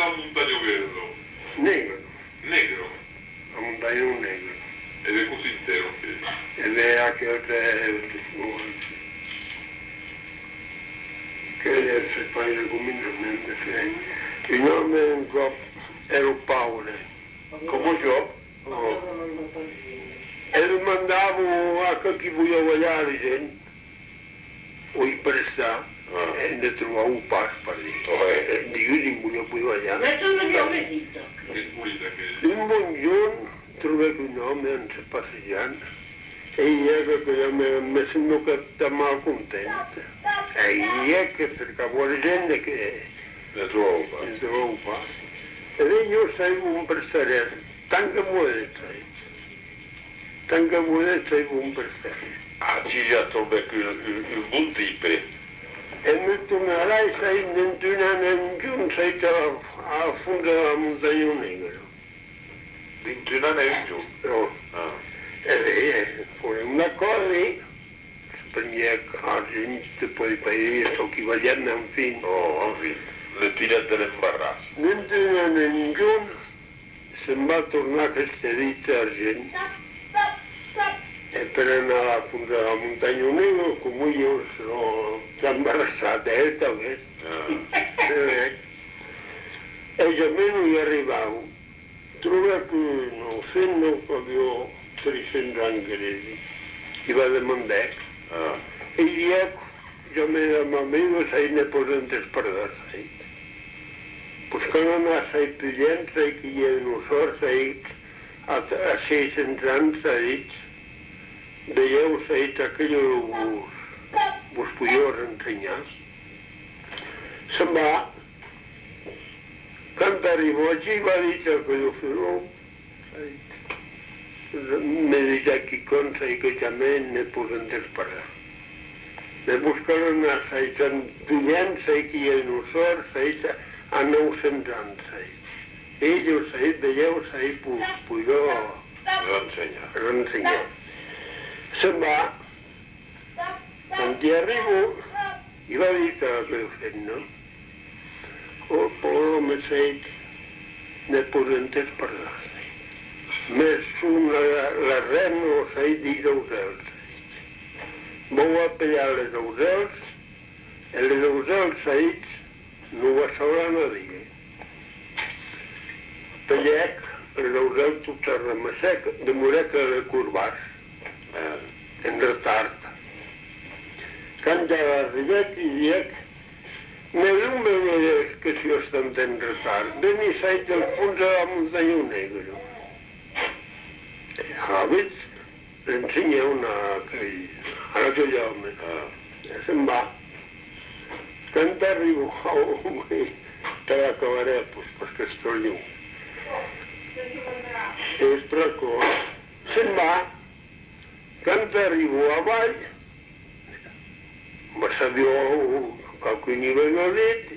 era un montaño verde? Negro, Negro. un montaño negro. Ed è così intero Ed è anche che si fa il comunemente che il nome era Paolo, come io. E lo mandavo a chi voleva vogliare gente, o i prestare, e ne trovavo un passo per lì. Di io non volevo vogliare. Ma tu non l'ho vedito. che pulita che Un buon giorno trovai un uomo anche passeggiando e io che mi sento che sta mal contento. E io che cercavo la gente che ne trovavo qua. E io sai un prestare, tanta moneta sai un prestare. ah ci già trovo il buon tipe E mi tornerai sai in un giorno sei a fondo della montagna negra. 21 anni in giù No. E lei poi una cosa lì, prendeva a gente poi per io sto chi vogliamo un film. le tirate l'imbarrasso Non c'è un giorno, se va a tornare a questa vita a gente. E per andare a fondo della montagna negra, come io sono imbarazzata, e già meno io arrivavo. Trovai che non essendo proprio 300 anni, ti vado a mandare. E io, già meno sei ne potente sparare, sai. Perché non sei più gente, sai che io non so, sai, a 600 anni, sai, vedevo, sai, aquello vos podia ensenyar. Se'n va, quan arribo allí va dir que jo farò, me dice aquí contra y que también me pueden disparar. Me buscaron a Saitan Pillanza y que en Usor, Saita, a 900 anys. Ellos ahí, veieu, ahí pudo ensenyar. Se'n va, quan hi arribo, i va dir que l'havia fet, no? O pobre Sait, ne poden disparar. Més la rem o s'ha dit d'ausels. Vau a pellar les ausels, i les ausels s'haïts no va saber nadie. Pellec, les ausels tot a ramassec, de moreca de curvar, en retard. Quan ja va arribar i dic, me diu que si jo estem en retard, veni s'haït al fons de la muntanya negra. Hàbits, l'ensenya a aquell home. Se'n va. Quan arribo, te l'acabaré, perquè estoy lluny. És precoç. Se'n va. Quan arribo avall, me sabia qualque nivellolet,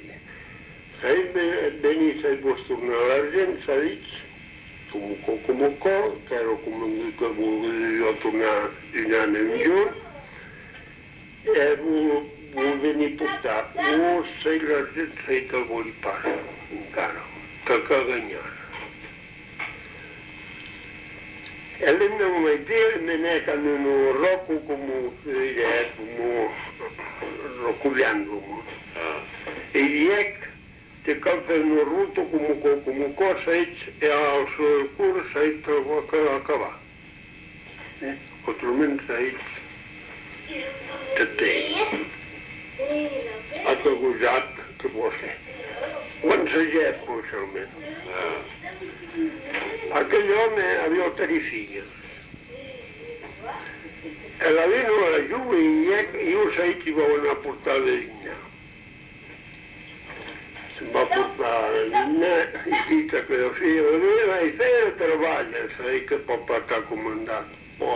venir a vos tornar a l'argent, s'ha dit, com un cor, que era com que volia tornar d'un any en juny, e vull venir a portar sei l'argent, sei que el vull pas, encara, que guanyar. E lei non mi dice, me ne hanno un rocco come roccogliando. E diec, te calza un ruto come cosa e al suo cuore sei trovo che acaba. Altrimenti sei te. A che gusat che può essere. Quando si è possibilmente. Aquell home aveva 3 figli. E la vino laggiù e io sai ti vogliono portare le linee. Si va a portare le linee, e dice che lo figlio viene e se travaglia, sai che può portare comandato.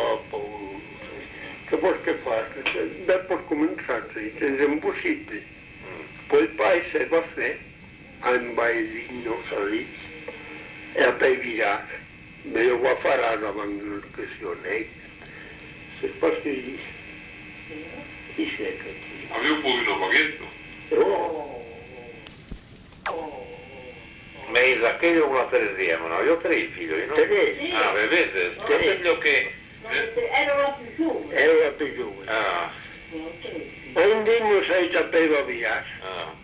Che puoi fare? Per cominciare, è impossibile. Poi il paese va a fare, un paesino salito. E poi virare, me lo va a fare la manifestazione. Se poi si secca. Avevo un po' di paghetto? Ma aquello con la Teresia, ma no, io ho 3 figli, no? Tre. Ah, vedete? Tre. Fratello che... Ero la più giovane. Ero la più giovane. Ah, E un giorno si sapeva via. ah,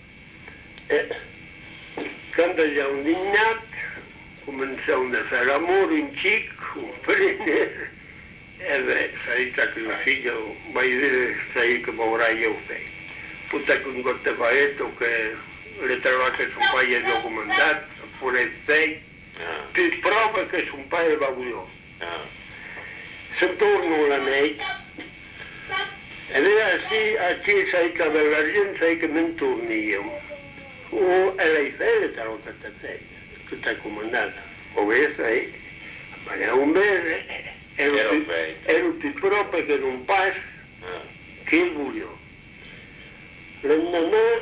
Quando siamo indignati, cominciamo a fare l'amore in cic, un prendere, e beh, sai che il figlio vai a vedere sai che vorrà io fare. Poi con questo paetto che le trovate su un paio documentato, pure sei, ah, più prove che su un paio valuoso. ah. Se torno la notte, ed è sì, a chi sai che la gente sai che mi torni io. O e lei fede te lo che ti ha comandato. O questo è, ma è un bene, ero più proprio che non passa, Ah. che voglio. L'endemà,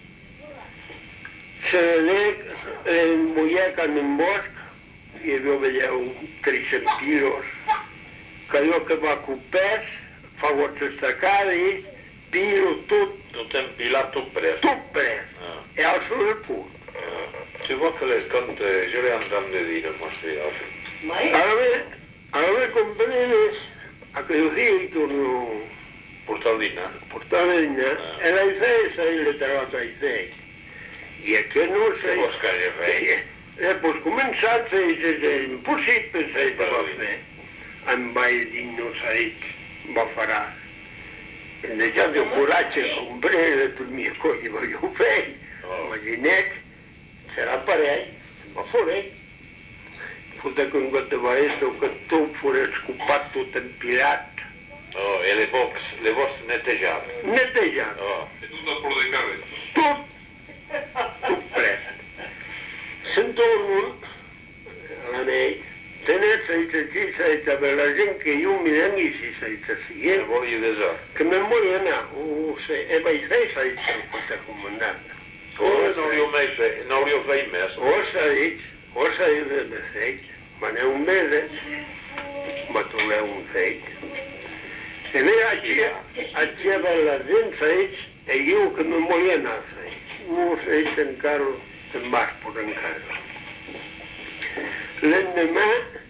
se le muiecano in bosco, io vedevo 300 kilos, che io che va con pes, facevo staccare, pilo tutto, Tutto impilato presto. tutto preso, Ah. e alzo il punto. Si può che le sconte, ce le andranno a dire, ma sì, Ma io Allora comprende, a che io torno portallina? portare e lei sei le trovato ai sei. E che non Si sei... può scagliare E poi cominciare a dire, impossibile sei per la fe. Un paio di non sai, ma farà. E già di coraggio di comprare tutte le mie cose che voglio fare. Ma di net, sarà pareil, ma fuori. Poi con questo maestro che tu fuori scopato tutto impilato. Oh, e le box netteggiate. Netteggiato. Oh. E tutto a quello dei carretti. Tutto presto. Se torno alla lei, tenere ci sei per la gente che io mi amici sei sì, E voglio dire, che mi muoio no, e poi sei questa comandante. non li ho mai fatto, non li ho fatto messo. O sei per sei, ma ne è un mese, ma tu è un sei. E lei a per la gente sei, e io che mi muoio no sei. O sei in caro, in basso in caro. L'endemà,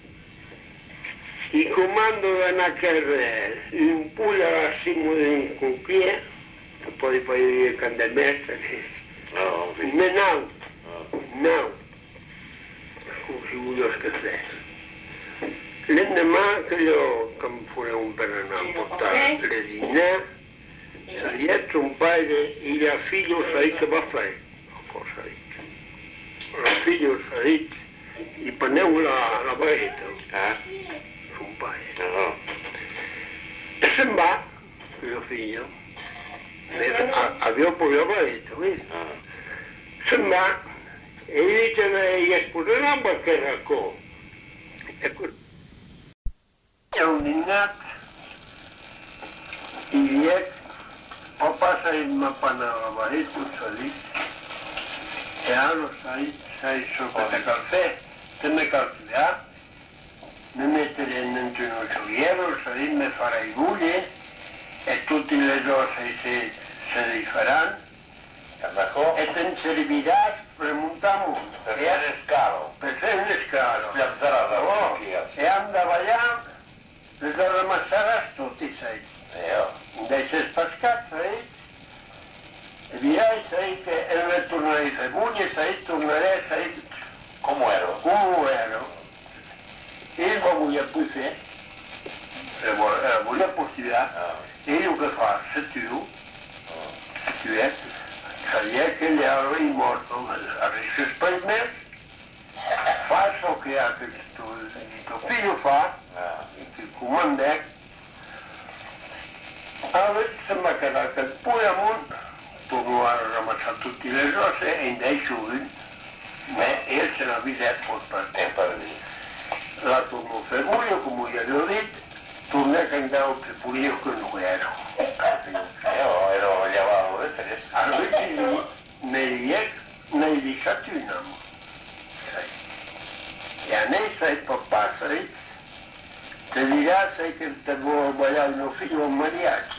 il comando da una carriera, in Puglia la Simone in Cucchia, che poi dire Candemessa, No, in Menau, no, così voglio scherzare. L'endemà che io, come fuori un penano, portare le dinè, dietro un paio, il figlio sai che va a fare, cosa il figlio sai, gli prendevo la baetta, un paio. no. E se va, mio figlio, avevo poi la baetta, vedi? Se va, e gli dice, gli sposerà perché racconta. Ecco, è un innato, il papà sai ma panna la baetta, sai, e allora sai sopra il caffè, te ne calcola, mi mettere in un gioiello, sai, mi farai guglie, e tutte le cose se li faranno, e te ne servirà per montare un mondo. Per fare scalo. Per fare un scalo. Pianterà la vecchia. E andava là, le rammasserà tutti, sai. Dai sei spascato, sai, e via, sai, che e tornare a Buglie, sai, tornare, sai, Come ero? ero. E io voglio pure, voglio possibilità, e io che faccio, se tu è, sai che gli avrei morto, adesso per me, faccio che anche il tuo figlio fa, il comandante, allora sembra che poi a monte, torno a ramassare tutte le cose e in dei giorni, ma io ce la vide per dire. La torno fermo io, come io l'ho detto, torno a cantare pure io che non ero. Io ero lavato le teste. Allora negli Stati Uniti, e a me sai papà, sai, ti dirà sai che ti vuoi sbagliare il mio figlio un mariachi.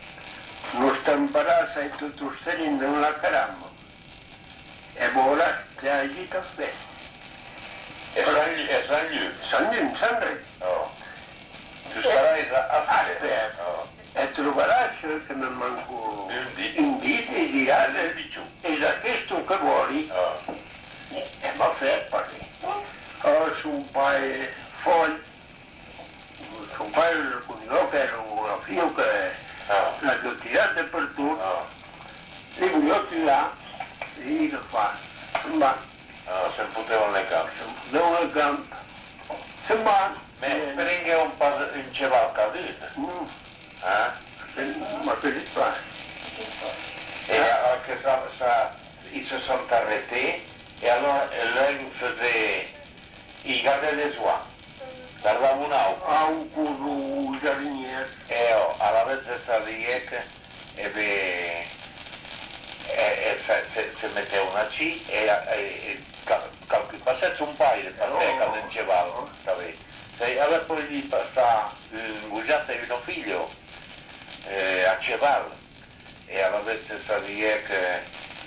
Non stamperà sai tutto strino nella caramba. E ora che allí també. E Sant Lluc? Sant Lluc, Sant Rei. Oh. Tu starai a Aspetta, e troveràs que me manco un dit e dirà és aquest que voli. E m'ha fet per mi. Son pare foll, son pare el cognò que era una fiu que l'ha tirat de per tu, li volia tirar i què fa? Se'n va. Se'n foteu al camp. Se'n foteu al camp. Se'n va. Prengue un pas un xeval cadit. Ma per il pa. E che i se son carreté e allora lei fece i gade de soa. Tardava un au. A un curru giardinier. E alla vez sabia che se metteva una C e passasse un paio di passeca del cevalo. Se aveva poi lì passato inguggiato di un figlio a cevalo e alla vez sabia che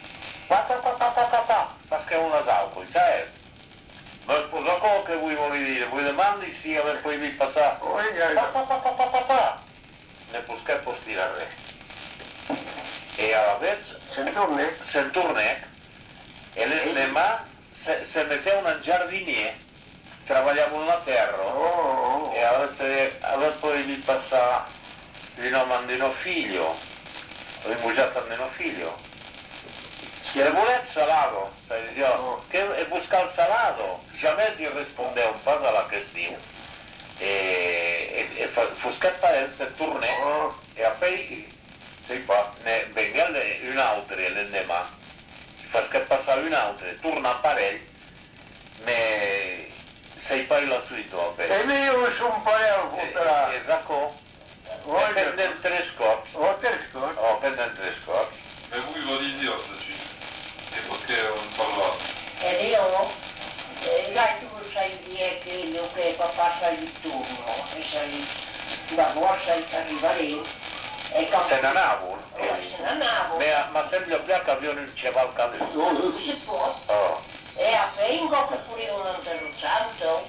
papà, perché una d'alcol, sai? Ma sposa cosa che vuoi dire? Vuoi domandi sì aver poi lì passato? Papà, ne può stirare. E alla vez se'n tornè e l'endemà se metteva un giardinier, treballava la terra e aveva poi lì passato di un figlio, rimugiato di un figlio. E voleva salato, che buscava il salato, jamais gli rispondeva un po' alla questione. E fu scappare, se tornè e poi ne venga un'altra l'endemà, fa scappare un'altra, torna a parell, ne sei poi la suito. E io sono un paio Esatto. Prende tre scorci. Prende tre scorci. E voi volete dire oggi? E perché non parlate? E io, dai tu sai dire che papà sta di turno, e sai, la borsa arriva lì, e Se ne andavo. se ne andavo. Ma sempre che avevano il cevalo caduto. Non si può. E a Fengo che pure un altro santo,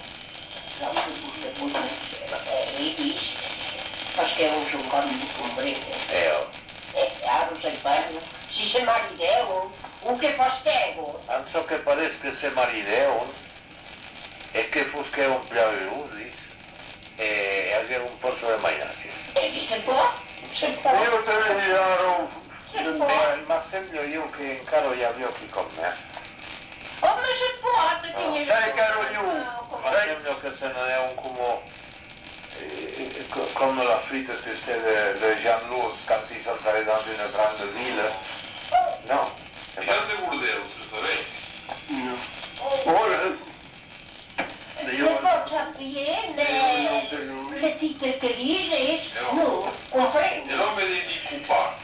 perché non sono quando comprende. E non sai farlo. Si se marideo, un che fa schego. Non so che paresse che se marideo e che fu che un piano e aveva un posto di mainarsi. E se può? Se può. Io te ne dirò. Ma sembra io che in caro gli avevo chi con me. Oh, ma se può, perché Sai caro io. Ma sembra che se non è un come la fritta tu sais de Jean-Louis quand ils sont allés dans une grande ville. No. E quante volete, sapete? No. Ora. Le faccia piene, le tite che dire, no, comprendo. E non vedete di cupà.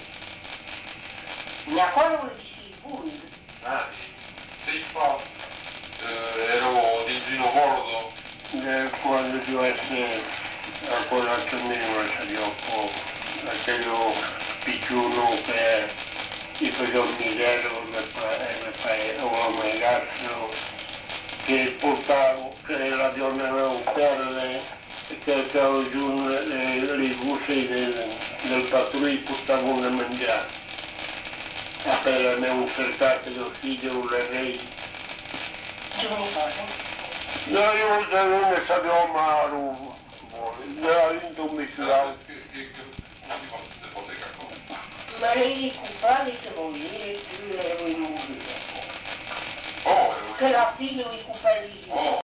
Ma quando si voi? Sei fa. Ero di Gino Bordo. Quando io essere ancora al cammino salivo aquello picciuno che gli faceva un misero e un ragazzo che portavo, che la donna aveva un cuore che cercavo giù le buste del patrullo portavo da mangiare. Appena ne ho cercato il figlio le rei. No, io non ne sapevo mai, era vinto un misurato. Ma lei di cupare che vuol dire più le vuoi dire? Oh, Che la figlia di cupare